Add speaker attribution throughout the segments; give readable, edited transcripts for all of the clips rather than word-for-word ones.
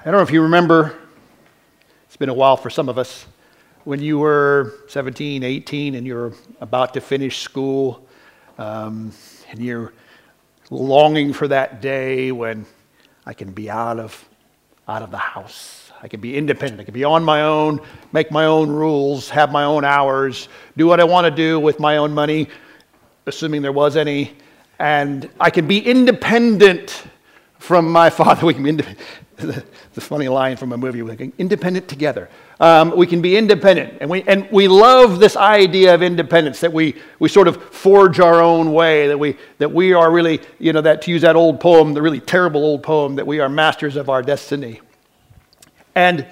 Speaker 1: I don't know if you remember, it's been a while for some of us, when you were 17, 18, and you're about to finish school, and you're longing for that day when I can be out of the house. I can be independent. I can be on my own, make my own rules, have my own hours, do what I want to do with my own money, assuming there was any, and I can be independent from my father. We can be independent. The funny line from a movie, we're thinking, independent together. We can be independent, and we love this idea of independence, that we sort of forge our own way, that we are really, that, to use that old poem, the really terrible old poem, that we are masters of our destiny. And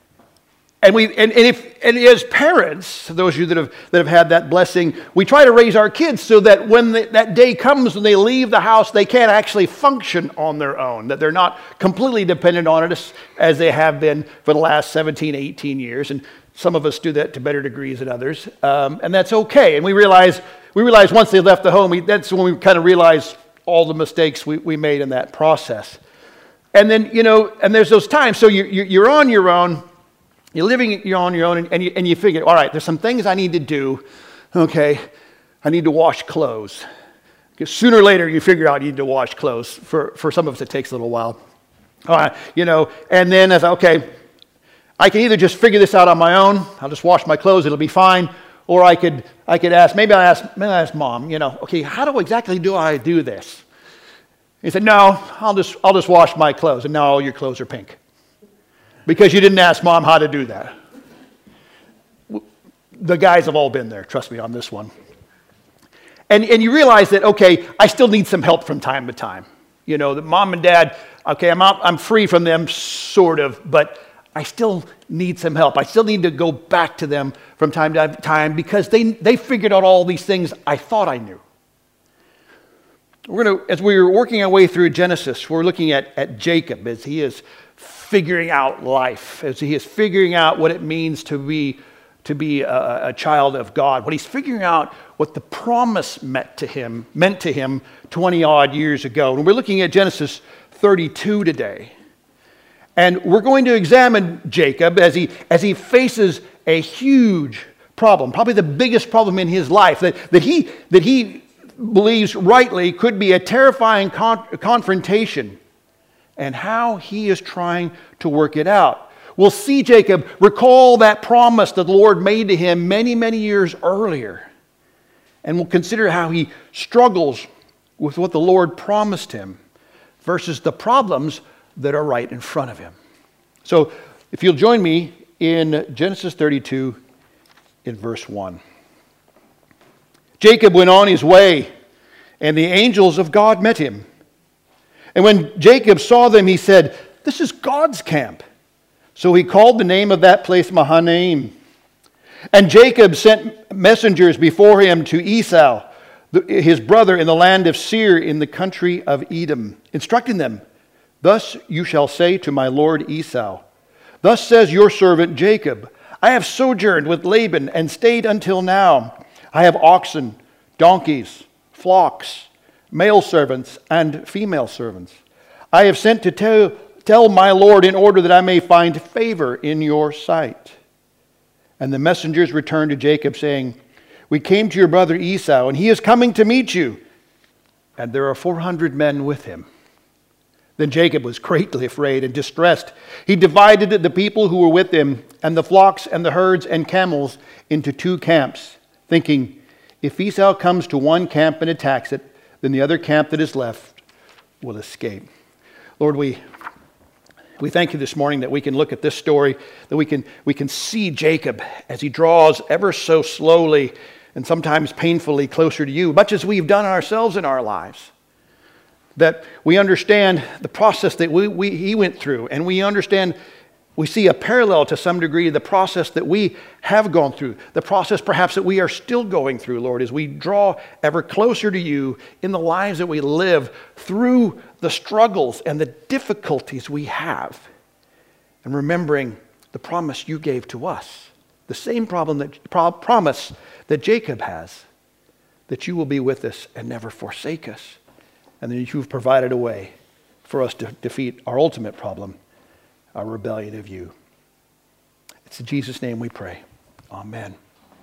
Speaker 1: as parents, those of you that have had that blessing, we try to raise our kids so that when that day comes when they leave the house, they can't actually function on their own, that they're not completely dependent on us as they have been for the last 17, 18 years. And some of us do that to better degrees than others, and that's okay. And we realize once they left the home, that's when we kind of realize all the mistakes we made in that process. And then and there's those times. So you're on your own. You're on your own, and you figure, all right, there's some things I need to do. Okay, I need to wash clothes. Because sooner or later, you figure out you need to wash clothes. For some of us, it takes a little while. All right, and then okay, I can either just figure this out on my own. I'll just wash my clothes; it'll be fine. Or I could ask. Maybe I ask Mom. Okay, how exactly do I do this? He said, no, I'll just wash my clothes, and now all your clothes are pink. Because you didn't ask Mom how to do that. The guys have all been there, trust me on this one. And you realize that, okay, I still need some help from time to time. That Mom and Dad, okay, I'm free from them, sort of, but I still need some help. I still need to go back to them from time to time because they figured out all these things I thought I knew. As we were working our way through Genesis, we're looking at Jacob as he is figuring out life, as he is figuring out what it means to be a child of God, what he's figuring out what the promise meant to him 20 odd years ago. And we're looking at Genesis 32 today. And we're going to examine Jacob as he faces a huge problem, probably the biggest problem in his life, that he believes rightly could be a terrifying confrontation, and how he is trying to work it out. We'll see Jacob recall that promise that the Lord made to him many, many years earlier. And we'll consider how he struggles with what the Lord promised him versus the problems that are right in front of him. So if you'll join me in Genesis 32 in verse 1. Jacob went on his way, and the angels of God met him. And when Jacob saw them, he said, "This is God's camp." So he called the name of that place Mahanaim. And Jacob sent messengers before him to Esau, his brother, in the land of Seir, in the country of Edom, instructing them, "Thus you shall say to my lord Esau, thus says your servant Jacob, I have sojourned with Laban and stayed until now. I have oxen, donkeys, flocks, male servants and female servants. I have sent to tell my Lord in order that I may find favor in your sight." And the messengers returned to Jacob, saying, "We came to your brother Esau, and he is coming to meet you, and there are 400 men with him." Then Jacob was greatly afraid and distressed. He divided the people who were with him, and the flocks and the herds and camels, into 2 camps, thinking, if Esau comes to one camp and attacks it, then the other camp that is left will escape. Lord, we thank you this morning that we can look at this story, that we can see Jacob as he draws ever so slowly and sometimes painfully closer to you, much as we've done ourselves in our lives. That we understand the process that he went through, and we see a parallel to some degree the process that we have gone through, the process perhaps that we are still going through, Lord, as we draw ever closer to you in the lives that we live through the struggles and the difficulties we have, and remembering the promise you gave to us, the same promise that Jacob has, that you will be with us and never forsake us, and that you've provided a way for us to defeat our ultimate problem, a rebellion of you. It's in Jesus' name we pray. Amen.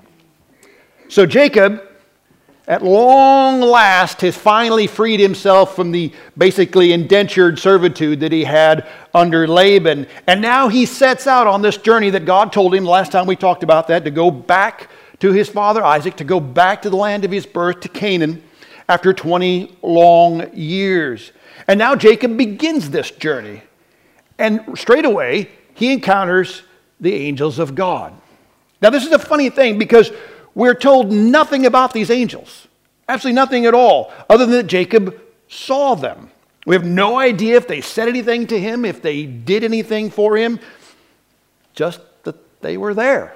Speaker 1: So Jacob, at long last, has finally freed himself from the basically indentured servitude that he had under Laban. And now he sets out on this journey that God told him last time we talked about that, to go back to his father Isaac, to go back to the land of his birth, to Canaan, after 20 long years. And now Jacob begins this journey. And straight away, he encounters the angels of God. Now, this is a funny thing because we're told nothing about these angels. Absolutely nothing at all, other than that Jacob saw them. We have no idea if they said anything to him, if they did anything for him, just that they were there.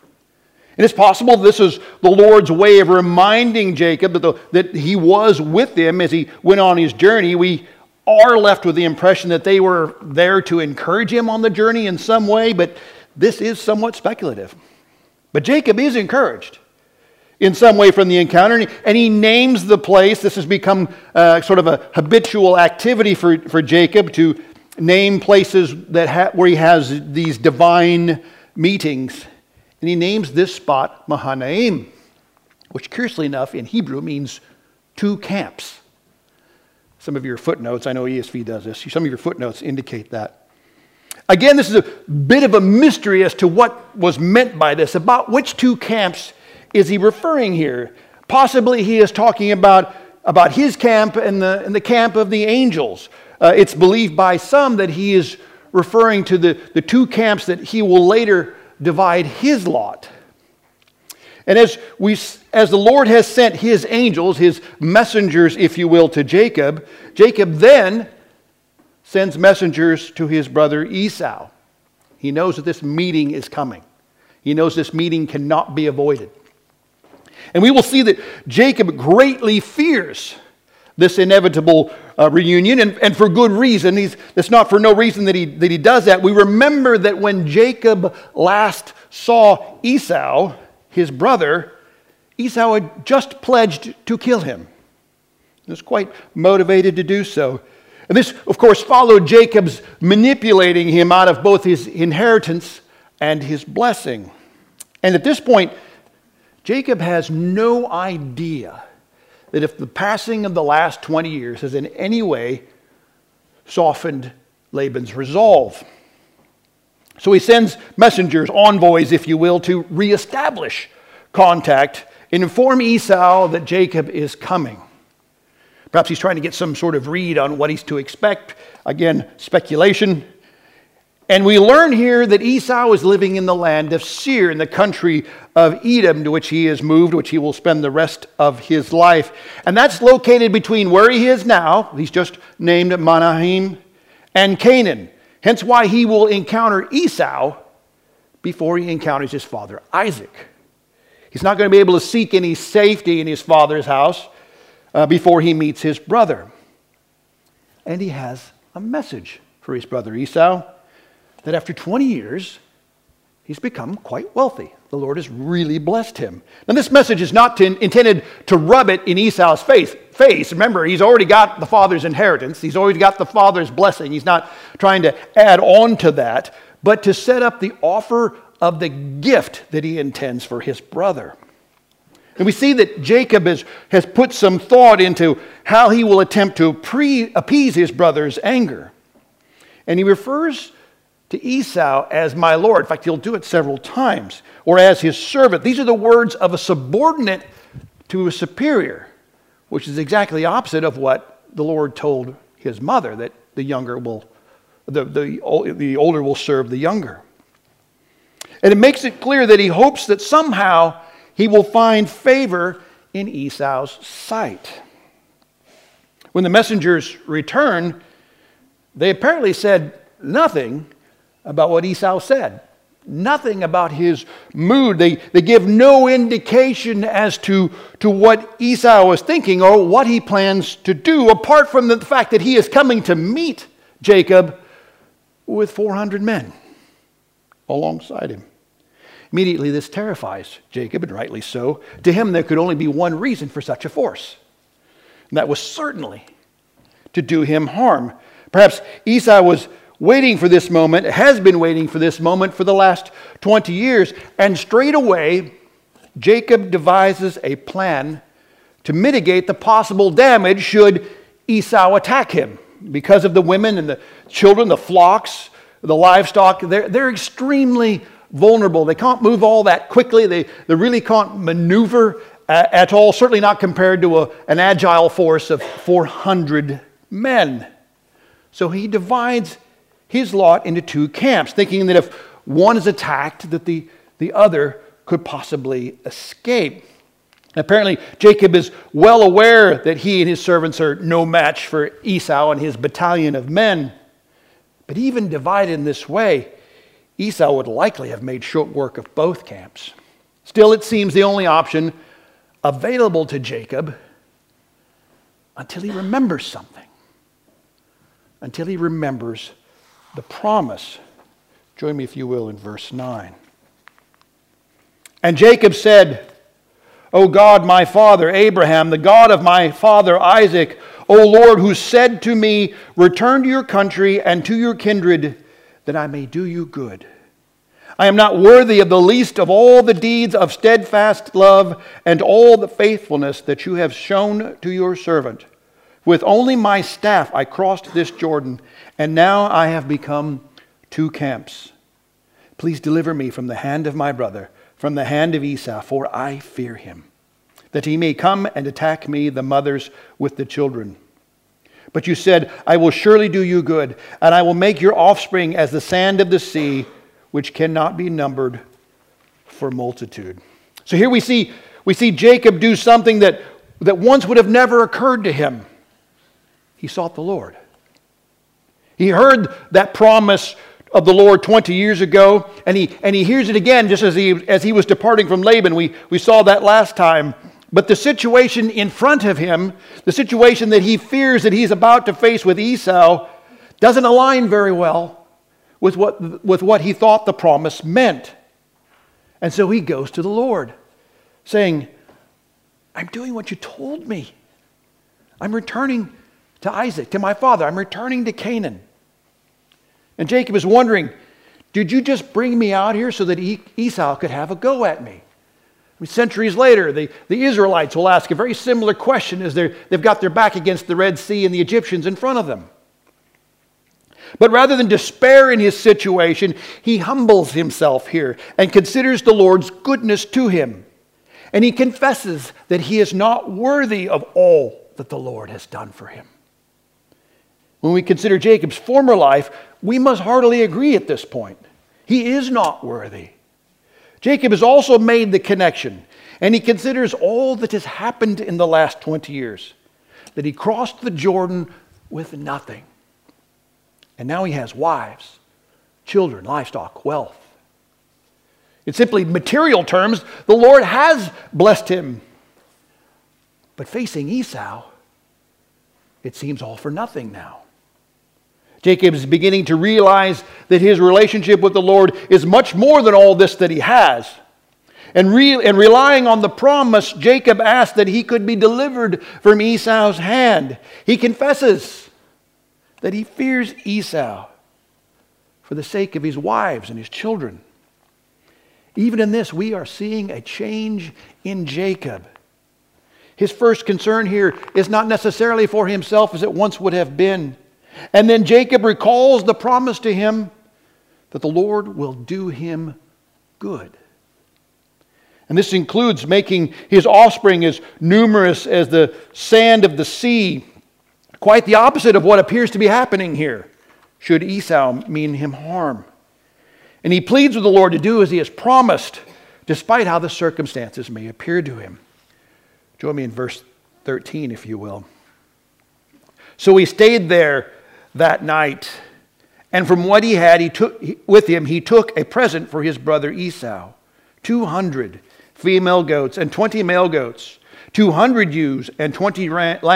Speaker 1: And it's possible this is the Lord's way of reminding Jacob that he was with him as he went on his journey. We are left with the impression that they were there to encourage him on the journey in some way, but this is somewhat speculative. But Jacob is encouraged in some way from the encounter, and he names the place. This has become sort of a habitual activity for Jacob to name places where he has these divine meetings. And he names this spot Mahanaim, which curiously enough in Hebrew means two camps. Some of your footnotes, I know ESV does this, some of your footnotes indicate that. Again, this is a bit of a mystery as to what was meant by this. About which two camps is he referring here? Possibly he is talking about his camp and the camp of the angels. It's believed by some that he is referring to the two camps that he will later divide his lot. And as the Lord has sent his angels, his messengers, if you will, to Jacob, Jacob then sends messengers to his brother Esau. He knows that this meeting is coming. He knows this meeting cannot be avoided. And we will see that Jacob greatly fears this inevitable reunion, and for good reason. It's not for no reason that he does that. We remember that when Jacob last saw Esau, his brother, Esau had just pledged to kill him. He was quite motivated to do so. And this, of course, followed Jacob's manipulating him out of both his inheritance and his blessing. And at this point, Jacob has no idea that if the passing of the last 20 years has in any way softened Laban's resolve. So he sends messengers, envoys, if you will, to reestablish contact and inform Esau that Jacob is coming. Perhaps he's trying to get some sort of read on what he's to expect. Again, speculation. And we learn here that Esau is living in the land of Seir, in the country of Edom, to which he has moved, which he will spend the rest of his life. And that's located between where he is now, he's just named Mahanaim, and Canaan. Hence why he will encounter Esau before he encounters his father Isaac. He's not going to be able to seek any safety in his father's house before he meets his brother. And he has a message for his brother Esau, that after 20 years, he's become quite wealthy. The Lord has really blessed him. Now, this message is not intended to rub it in Esau's face. Remember, he's already got the father's inheritance. He's already got the father's blessing. He's not trying to add on to that, but to set up the offer of the gift that he intends for his brother. And we see that Jacob has put some thought into how he will attempt to appease his brother's anger. And he refers to Esau as my Lord. In fact, he'll do it several times. Or as his servant. These are the words of a subordinate to a superior, which is exactly the opposite of what the Lord told his mother, that the older will serve the younger. And it makes it clear that he hopes that somehow he will find favor in Esau's sight. When the messengers return, they apparently said nothing about what Esau said. Nothing about his mood. They give no indication as to what Esau is thinking or what he plans to do, apart from the fact that he is coming to meet Jacob with 400 men alongside him. Immediately this terrifies Jacob, and rightly so. To him there could only be one reason for such a force, and that was certainly to do him harm. Perhaps Esau waiting for this moment, has been waiting for this moment for the last 20 years. And straight away, Jacob devises a plan to mitigate the possible damage should Esau attack him. Because of the women and the children, the flocks, the livestock, they're extremely vulnerable. They can't move all that quickly. They really can't maneuver at all, certainly not compared to an agile force of 400 men. So he divides his lot into two camps, thinking that if one is attacked, that the other could possibly escape. Apparently, Jacob is well aware that he and his servants are no match for Esau and his battalion of men. But even divided in this way, Esau would likely have made short work of both camps. Still, it seems the only option available to Jacob until he remembers something. Until he remembers the promise. Join me, if you will, in verse 9. And Jacob said, O God, my father Abraham, the God of my father Isaac, O Lord, who said to me, return to your country and to your kindred, that I may do you good. I am not worthy of the least of all the deeds of steadfast love and all the faithfulness that you have shown to your servant. With only my staff I crossed this Jordan, and now I have become two camps. Please deliver me from the hand of my brother, from the hand of Esau, for I fear him, that he may come and attack me, the mothers with the children. But you said, I will surely do you good, and I will make your offspring as the sand of the sea, which cannot be numbered for multitude. So here we see Jacob do something that once would have never occurred to him. He sought the Lord. He heard that promise of the Lord 20 years ago, and he hears it again just as he was departing from Laban. We saw that last time. But the situation in front of him, the situation that he fears that he's about to face with Esau, doesn't align very well with what he thought the promise meant. And so he goes to the Lord, saying, I'm doing what you told me. I'm returning to Isaac, to my father. I'm returning to Canaan. And Jacob is wondering, did you just bring me out here so that Esau could have a go at me? I mean, centuries later, the Israelites will ask a very similar question as they've got their back against the Red Sea and the Egyptians in front of them. But rather than despair in his situation, he humbles himself here and considers the Lord's goodness to him. And he confesses that he is not worthy of all that the Lord has done for him. When we consider Jacob's former life, we must heartily agree at this point. He is not worthy. Jacob has also made the connection, and he considers all that has happened in the last 20 years. That he crossed the Jordan with nothing. And now he has wives, children, livestock, wealth. In simply material terms, the Lord has blessed him. But facing Esau, it seems all for nothing now. Jacob is beginning to realize that his relationship with the Lord is much more than all this that he has. And relying on the promise, Jacob asked that he could be delivered from Esau's hand. He confesses that he fears Esau for the sake of his wives and his children. Even in this, we are seeing a change in Jacob. His first concern here is not necessarily for himself as it once would have been. And then Jacob recalls the promise to him that the Lord will do him good. And this includes making his offspring as numerous as the sand of the sea. Quite the opposite of what appears to be happening here, should Esau mean him harm. And he pleads with the Lord to do as he has promised, despite how the circumstances may appear to him. Join me in verse 13, if you will. So he stayed there that night, and from what he had, he took a present for his brother Esau, 200 female goats and 20 male goats, 200 ewes and 20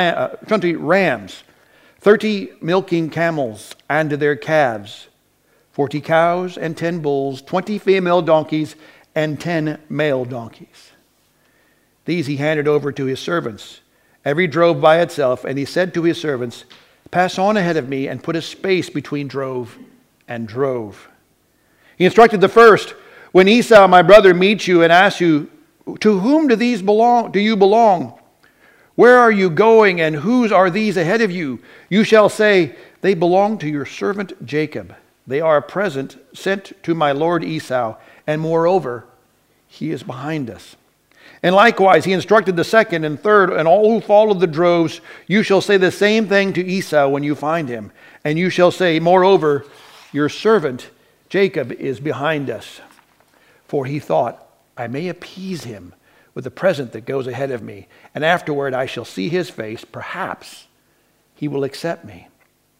Speaker 1: rams, 30 milking camels and their calves, 40 cows and 10 bulls, 20 female donkeys and 10 male donkeys. These he handed over to his servants. Every drove by itself, and he said to his servants, Pass on ahead of me and put a space between drove and drove. He instructed the first, when Esau, my brother, meets you and asks you, to whom do you belong? Where are you going, and whose are these ahead of you? You shall say, they belong to your servant Jacob. They are a present sent to my lord Esau, and moreover, he is behind us. And likewise, he instructed the second and third, and all who followed the droves, you shall say the same thing to Esau when you find him. And you shall say, moreover, your servant Jacob is behind us. For he thought, I may appease him with the present that goes ahead of me, and afterward I shall see his face. Perhaps he will accept me.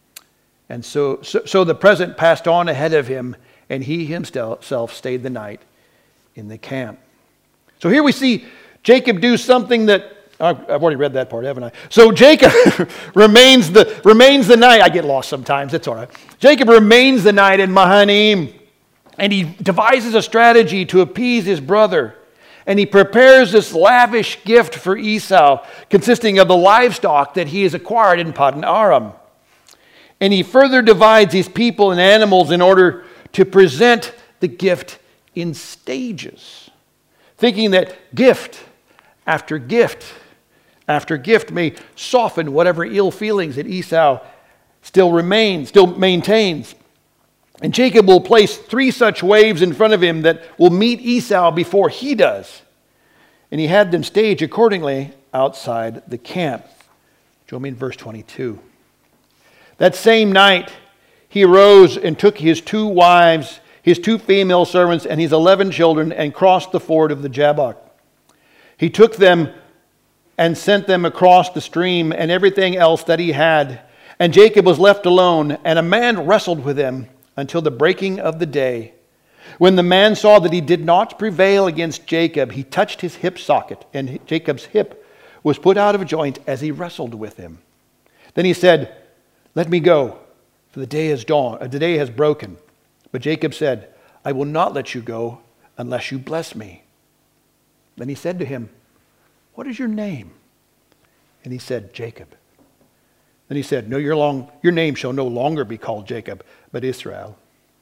Speaker 1: And so the present passed on ahead of him, and he himself stayed the night in the camp. So here we see Jacob do something that, I've already read that part, haven't I? So Jacob remains the night. I get lost sometimes, it's all right. Jacob remains the night in Mahanaim, and he devises a strategy to appease his brother. And he prepares this lavish gift for Esau, consisting of the livestock that he has acquired in Paddan Aram. And he further divides his people and animals in order to present the gift in stages, thinking that gift after gift after gift may soften whatever ill feelings that Esau still maintains. And Jacob will place 3 such waves in front of him that will meet Esau before he does. And he had them staged accordingly outside the camp. Join me in verse 22. That same night he arose and took his 2 wives, his 2 female servants, and his 11 children, and crossed the ford of the Jabbok. He took them and sent them across the stream and everything else that he had. And Jacob was left alone, and a man wrestled with him until the breaking of the day. When the man saw that he did not prevail against Jacob, he touched his hip socket, and Jacob's hip was put out of joint as he wrestled with him. Then he said, let me go, for the day has broken. But Jacob said, I will not let you go unless you bless me. Then he said to him, what is your name? And he said, Jacob. Then he said, no, your name shall no longer be called Jacob, but Israel.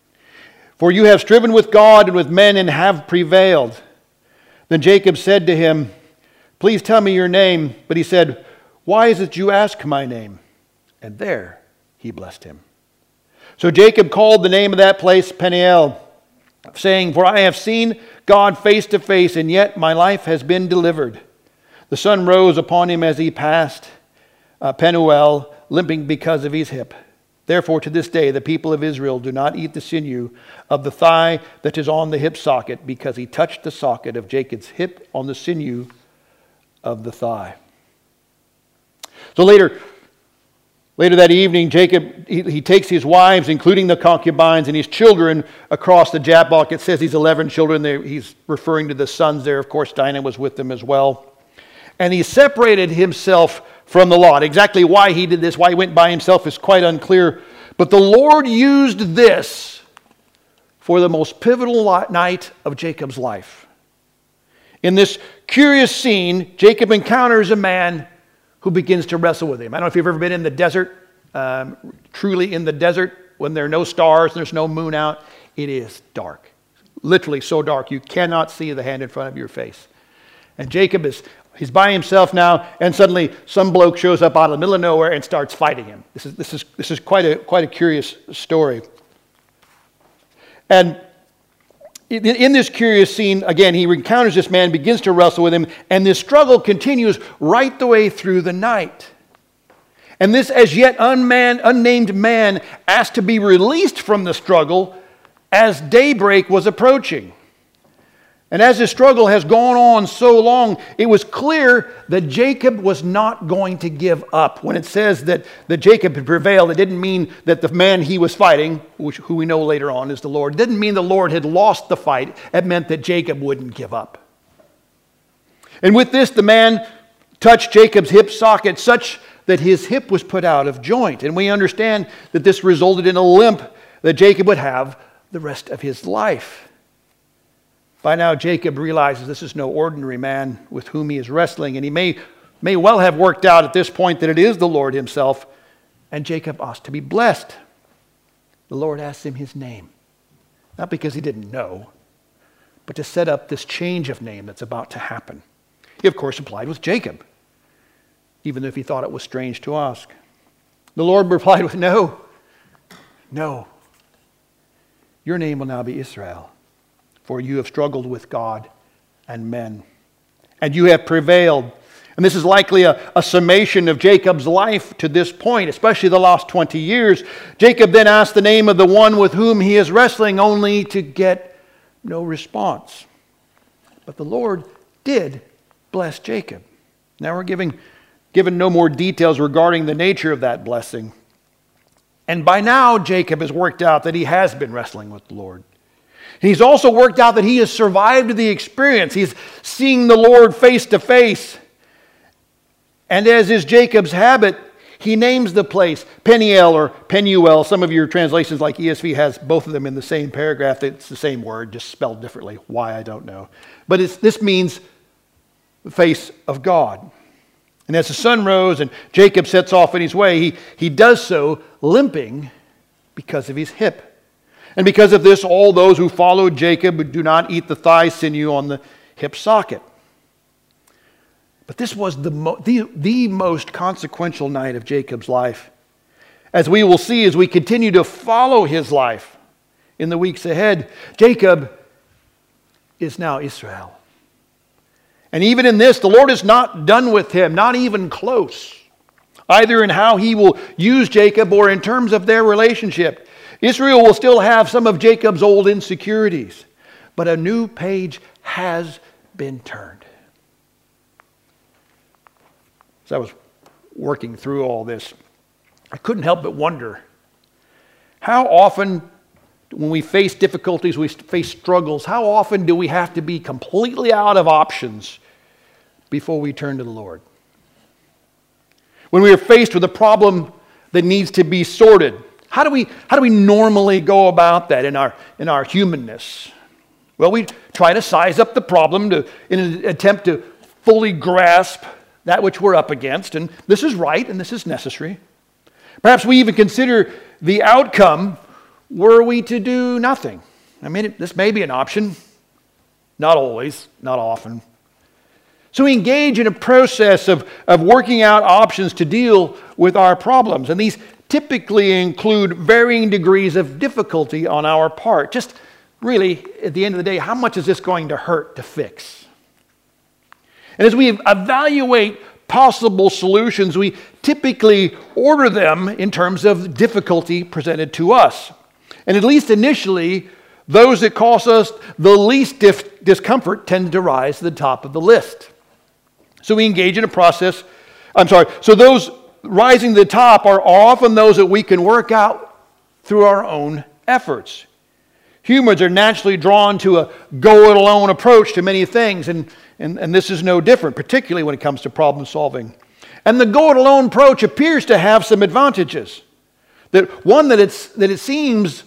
Speaker 1: For you have striven with God and with men and have prevailed. Then Jacob said to him, please tell me your name. But he said, why is it you ask my name? And there he blessed him. So Jacob called the name of that place Peniel, saying, for I have seen God face to face, and yet my life has been delivered. The sun rose upon him as he passed Penuel, limping because of his hip. Therefore, to this day, the people of Israel do not eat the sinew of the thigh that is on the hip socket, because he touched the socket of Jacob's hip on the sinew of the thigh. So later that evening, Jacob, he takes his wives, including the concubines, and his children across the Jabbok. It says he's 11 children. He's referring to the sons there. Of course, Dinah was with them as well. And he separated himself from the lot. Exactly why he did this, why he went by himself, is quite unclear. But the Lord used this for the most pivotal night of Jacob's life. In this curious scene, Jacob encounters a man who begins to wrestle with him. I don't know if you've ever been in the desert, truly in the desert, when there are no stars, there's no moon out. It is dark. Literally so dark you cannot see the hand in front of your face. And Jacob he's by himself now, and suddenly some bloke shows up out of the middle of nowhere and starts fighting him. This is quite a curious story. And in this curious scene, again, he encounters this man, begins to wrestle with him, and this struggle continues right the way through the night. And this as yet unnamed man asked to be released from the struggle as daybreak was approaching. And as this struggle has gone on so long, it was clear that Jacob was not going to give up. When it says that Jacob had prevailed, it didn't mean that the man he was fighting, who we know later on is the Lord, it didn't mean the Lord had lost the fight. It meant that Jacob wouldn't give up. And with this, the man touched Jacob's hip socket such that his hip was put out of joint. And we understand that this resulted in a limp that Jacob would have the rest of his life. By now, Jacob realizes this is no ordinary man with whom he is wrestling, and he may well have worked out at this point that it is the Lord himself, and Jacob asked to be blessed. The Lord asked him his name, not because he didn't know, but to set up this change of name that's about to happen. He, of course, applied with Jacob, even if he thought it was strange to ask. The Lord replied with, no. Your name will now be Israel, for you have struggled with God and men, and you have prevailed. And this is likely a summation of Jacob's life to this point, especially the last 20 years. Jacob then asked the name of the one with whom he is wrestling, only to get no response. But the Lord did bless Jacob. Now we're given no more details regarding the nature of that blessing. And by now, Jacob has worked out that he has been wrestling with the Lord. He's also worked out that he has survived the experience. He's seeing the Lord face to face. And as is Jacob's habit, he names the place Peniel or Penuel. Some of your translations like ESV has both of them in the same paragraph. It's the same word, just spelled differently. Why, I don't know. But this means the face of God. And as the sun rose and Jacob sets off on his way, he does so limping because of his hip. And because of this, all those who followed Jacob do not eat the thigh sinew on the hip socket. But this was the most consequential night of Jacob's life. As we will see as we continue to follow his life in the weeks ahead, Jacob is now Israel. And even in this, the Lord is not done with him, not even close, either in how he will use Jacob or in terms of their relationship. Israel will still have some of Jacob's old insecurities, but a new page has been turned. As I was working through all this, I couldn't help but wonder how often when we face difficulties, we face struggles, how often do we have to be completely out of options before we turn to the Lord? When we are faced with a problem that needs to be sorted, how do we normally go about that in our humanness? Well, we try to size up the problem in an attempt to fully grasp that which we're up against, and this is right and this is necessary. Perhaps we even consider the outcome were we to do nothing. I mean, this may be an option. Not always, not often. So we engage in a process of working out options to deal with our problems. And these typically include varying degrees of difficulty on our part. Just really, at the end of the day, how much is this going to hurt to fix? And as we evaluate possible solutions, we typically order them in terms of difficulty presented to us. And at least initially, those that cause us the least discomfort tend to rise to the top of the list. So we engage in a process. So those rising to the top are often those that we can work out through our own efforts. Humans are naturally drawn to a go-it-alone approach to many things, and this is no different, particularly when it comes to problem solving. And the go-it-alone approach appears to have some advantages. That it seems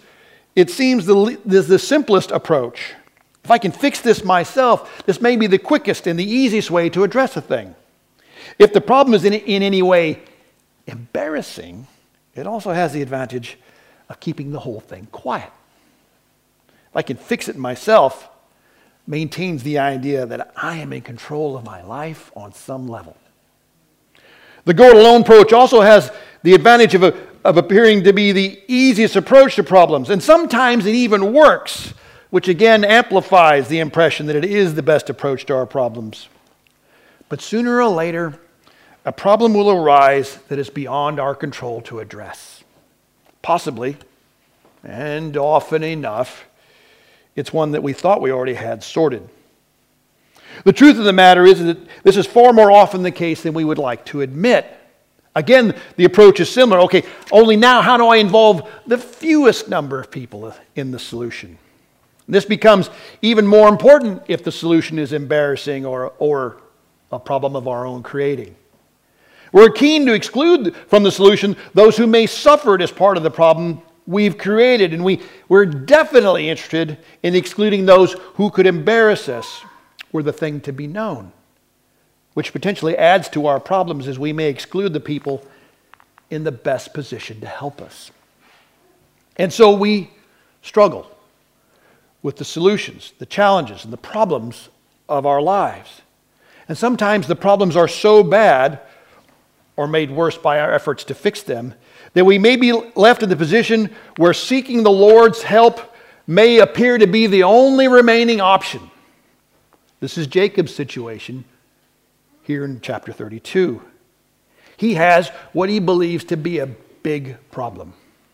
Speaker 1: the simplest approach. If I can fix this myself, this may be the quickest and the easiest way to address a thing. If the problem is in any way embarrassing, it also has the advantage of keeping the whole thing quiet. If I can fix it myself, maintains the idea that I am in control of my life on some level. The go-it-alone approach also has the advantage of appearing to be the easiest approach to problems. And sometimes it even works, which again amplifies the impression that it is the best approach to our problems. But sooner or later, a problem will arise that is beyond our control to address. Possibly, and often enough, it's one that we thought we already had sorted. The truth of the matter is that this is far more often the case than we would like to admit. Again, the approach is similar. Okay, only now how do I involve the fewest number of people in the solution? This becomes even more important if the solution is embarrassing or a problem of our own creating. We're keen to exclude from the solution those who may suffer it as part of the problem we've created, and we're definitely interested in excluding those who could embarrass us were the thing to be known, which potentially adds to our problems as we may exclude the people in the best position to help us. And so we struggle with the solutions, the challenges, and the problems of our lives. And sometimes the problems are so bad or made worse by our efforts to fix them that we may be left in the position where seeking the Lord's help may appear to be the only remaining option. This is Jacob's situation here in chapter 32. He has what he believes to be a big problem.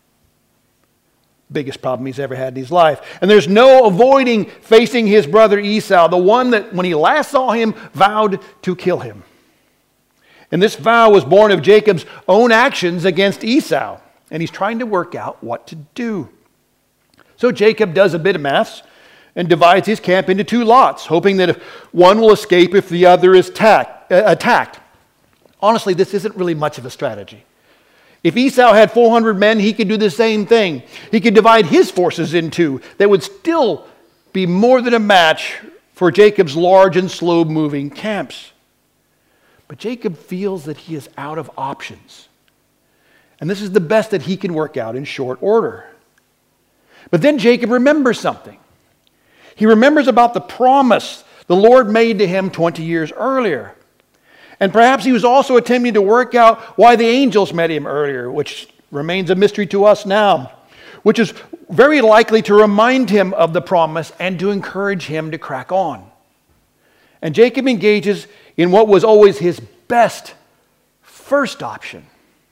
Speaker 1: Biggest problem he's ever had in his life. And there's no avoiding facing his brother Esau, the one that when he last saw him vowed to kill him. And this vow was born of Jacob's own actions against Esau. And he's trying to work out what to do. So Jacob does a bit of maths and divides his camp into 2 lots, hoping that if one will escape if the other is attacked. Honestly, this isn't really much of a strategy. If Esau had 400 men, he could do the same thing. He could divide his forces in 2. That would still be more than a match for Jacob's large and slow-moving camps. But Jacob feels that he is out of options. And this is the best that he can work out in short order. But then Jacob remembers something. He remembers about the promise the Lord made to him 20 years earlier. And perhaps he was also attempting to work out why the angels met him earlier, which remains a mystery to us now, which is very likely to remind him of the promise and to encourage him to crack on. And Jacob engages in what was always his best first option,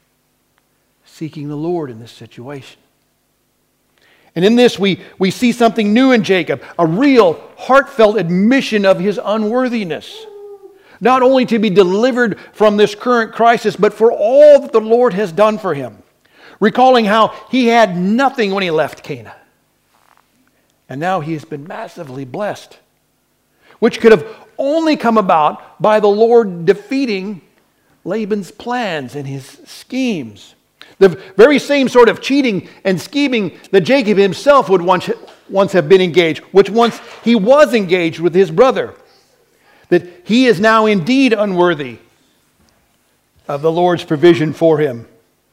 Speaker 1: seeking the Lord in this situation. And in this, we see something new in Jacob, a real, heartfelt admission of his unworthiness. Not only to be delivered from this current crisis, but for all that the Lord has done for him. Recalling how he had nothing when he left Canaan. And now he has been massively blessed. Which could have only come about by the Lord defeating Laban's plans and his schemes. The very same sort of cheating and scheming that Jacob himself would once have been engaged, which once he was engaged with his brother. That he is now indeed unworthy of the Lord's provision for him.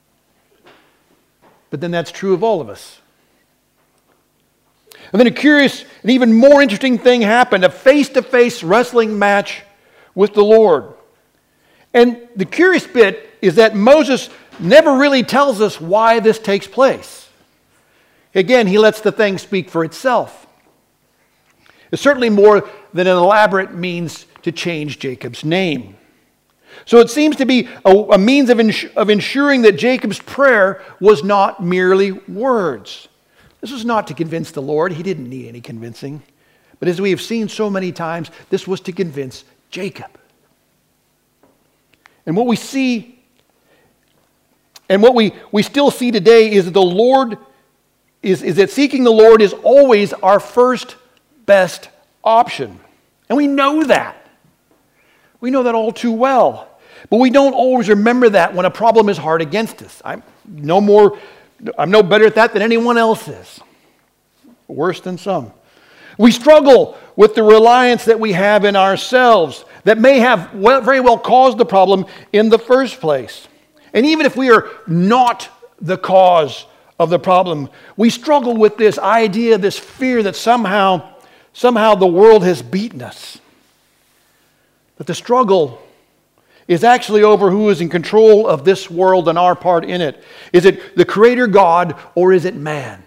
Speaker 1: But then that's true of all of us. And then a curious and even more interesting thing happened, a face-to-face wrestling match with the Lord. And the curious bit is that Moses never really tells us why this takes place. Again, he lets the thing speak for itself. It's certainly more than an elaborate means to change Jacob's name. So it seems to be a means of ensuring that Jacob's prayer was not merely words. This was not to convince the Lord. He didn't need any convincing. But as we have seen so many times, this was to convince Jacob. And what we see, and what we still see today is that the Lord is that seeking the Lord is always our first best option. And we know that. We know that all too well. But we don't always remember that when a problem is hard against us. I'm no better at that than anyone else is. Worse than some. We struggle with the reliance that we have in ourselves that may have very well caused the problem in the first place. And even if we are not the cause of the problem, we struggle with this idea, this fear that somehow the world has beaten us. But the struggle is actually over who is in control of this world and our part in it. Is it the Creator God or is it man?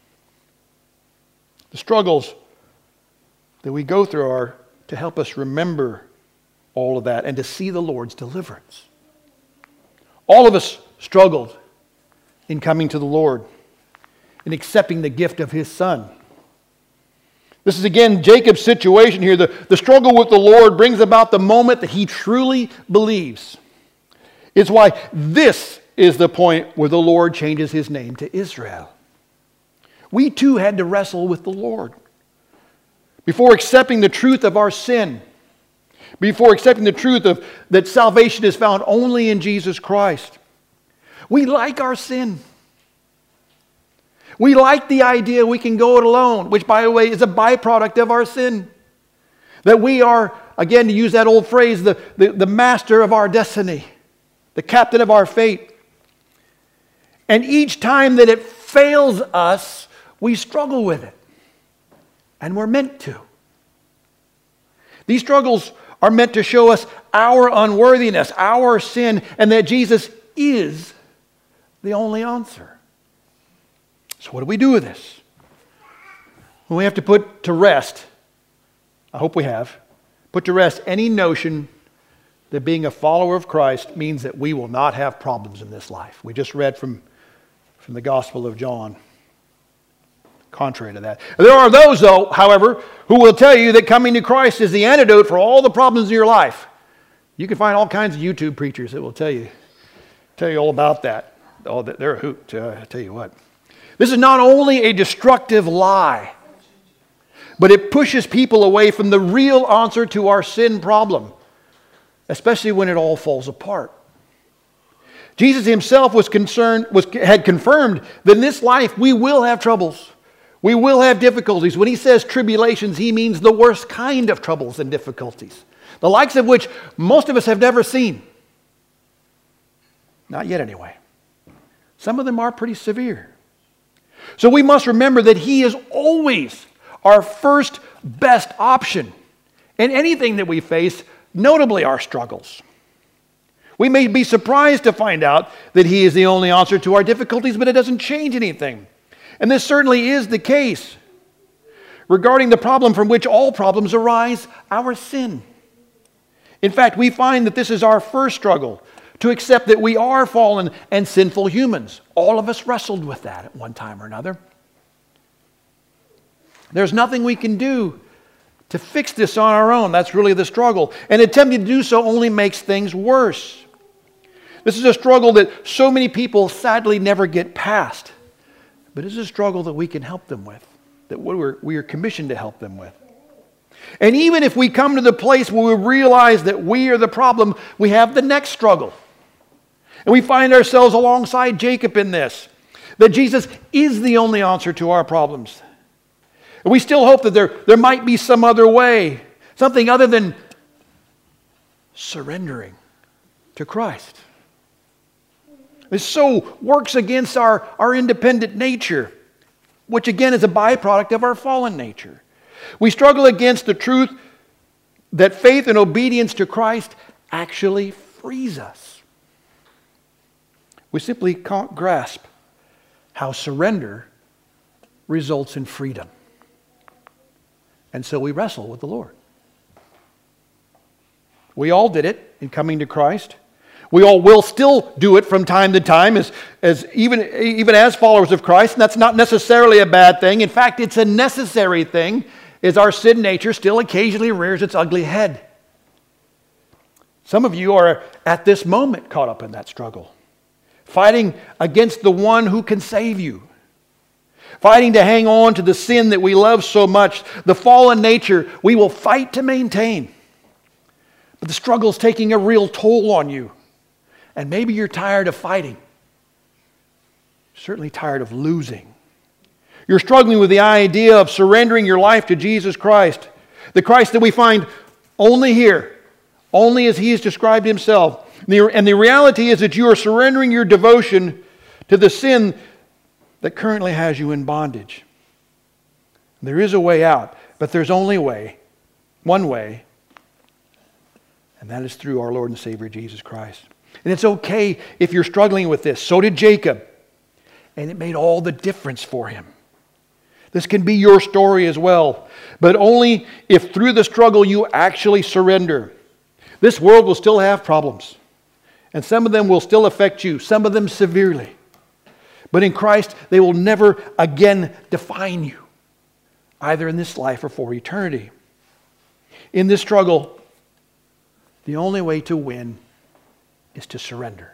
Speaker 1: The struggles that we go through are to help us remember all of that and to see the Lord's deliverance. All of us struggled in coming to the Lord, in accepting the gift of His Son. This is again Jacob's situation here. The struggle with the Lord brings about the moment that he truly believes. It's why this is the point where the Lord changes His name to Israel. We too had to wrestle with the Lord. Before accepting the truth of our sin, before accepting the truth of that salvation is found only in Jesus Christ. We like our sin. We like the idea we can go it alone, which, by the way, is a byproduct of our sin. That we are, again, to use that old phrase, the master of our destiny, the captain of our fate. And each time that it fails us, we struggle with it. And we're meant to. These struggles are meant to show us our unworthiness, our sin, and that Jesus is the only answer. So what do we do with this? Well, we have to put to rest, I hope we have, put to rest any notion that being a follower of Christ means that we will not have problems in this life. We just read from the Gospel of John. Contrary to that. There are those, though, however, who will tell you that coming to Christ is the antidote for all the problems in your life. You can find all kinds of YouTube preachers that will tell you all about that. Oh, they're a hoot, I tell you what. This is not only a destructive lie, but it pushes people away from the real answer to our sin problem, especially when it all falls apart. Jesus himself had confirmed that in this life we will have troubles. We will have difficulties. When he says tribulations, he means the worst kind of troubles and difficulties, the likes of which most of us have never seen. Not yet, anyway. Some of them are pretty severe. So we must remember that he is always our first best option in anything that we face, notably our struggles. We may be surprised to find out that he is the only answer to our difficulties, but it doesn't change anything. And this certainly is the case regarding the problem from which all problems arise, our sin. In fact, we find that this is our first struggle, to accept that we are fallen and sinful humans. All of us wrestled with that at one time or another. There's nothing we can do to fix this on our own. That's really the struggle. And attempting to do so only makes things worse. This is a struggle that so many people sadly never get past. But it's a struggle that we can help them with, that we are commissioned to help them with. And even if we come to the place where we realize that we are the problem, we have the next struggle. And we find ourselves alongside Jacob in this, that Jesus is the only answer to our problems. And we still hope that there might be some other way, something other than surrendering to Christ. This so works against our independent nature, which again is a byproduct of our fallen nature. We struggle against the truth that faith and obedience to Christ actually frees us. We simply can't grasp how surrender results in freedom. And so we wrestle with the Lord. We all did it in coming to Christ. We all will still do it from time to time as even as followers of Christ, and that's not necessarily a bad thing. In fact, it's a necessary thing, as our sin nature still occasionally rears its ugly head. Some of you are at this moment caught up in that struggle, fighting against the one who can save you, fighting to hang on to the sin that we love so much, the fallen nature we will fight to maintain. But the struggle is taking a real toll on you. And maybe you're tired of fighting. Certainly tired of losing. You're struggling with the idea of surrendering your life to Jesus Christ. The Christ that we find only here, only as he has described himself. And the reality is that you are surrendering your devotion to the sin that currently has you in bondage. There is a way out, but there's only one way, and that is through our Lord and Savior Jesus Christ. And it's okay if you're struggling with this. So did Jacob. And it made all the difference for him. This can be your story as well. But only if through the struggle you actually surrender. This world will still have problems. And some of them will still affect you. Some of them severely. But in Christ, they will never again define you. Either in this life or for eternity. In this struggle, the only way to win is to surrender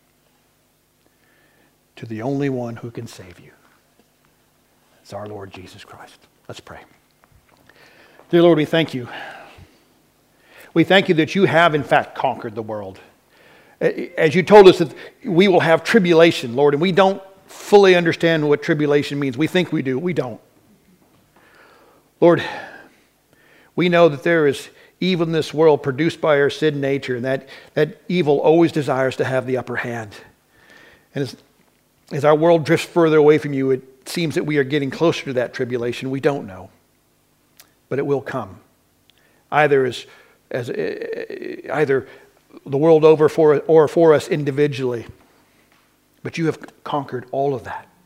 Speaker 1: to the only one who can save you. It's our Lord Jesus Christ. Let's pray. Dear Lord, we thank you. We thank you that you have in fact conquered the world. As you told us that we will have tribulation, Lord, and we don't fully understand what tribulation means. We think we do. We don't. Lord, we know that there is evil in this world produced by our sin nature, and that evil always desires to have the upper hand. And As our world drifts further away from you, it seems that we are getting closer to that tribulation. We don't know. But it will come. Either either the world over or for us individually. But you have conquered all of that.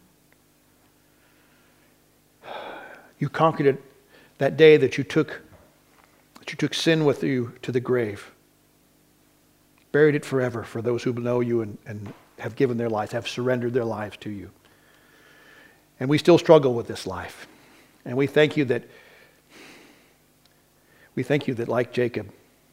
Speaker 1: You conquered it that day that you took sin with you to the grave. Buried it forever for those who know you and have given their lives, have surrendered their lives to you. And we still struggle with this life. And we thank you that like Jacob,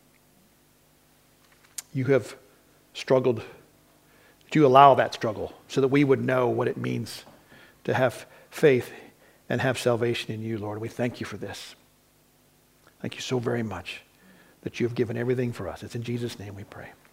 Speaker 1: you have struggled, that you allow that struggle so that we would know what it means to have faith and have salvation in you, Lord. We thank you for this. Thank you so very much that you have given everything for us. It's in Jesus' name we pray.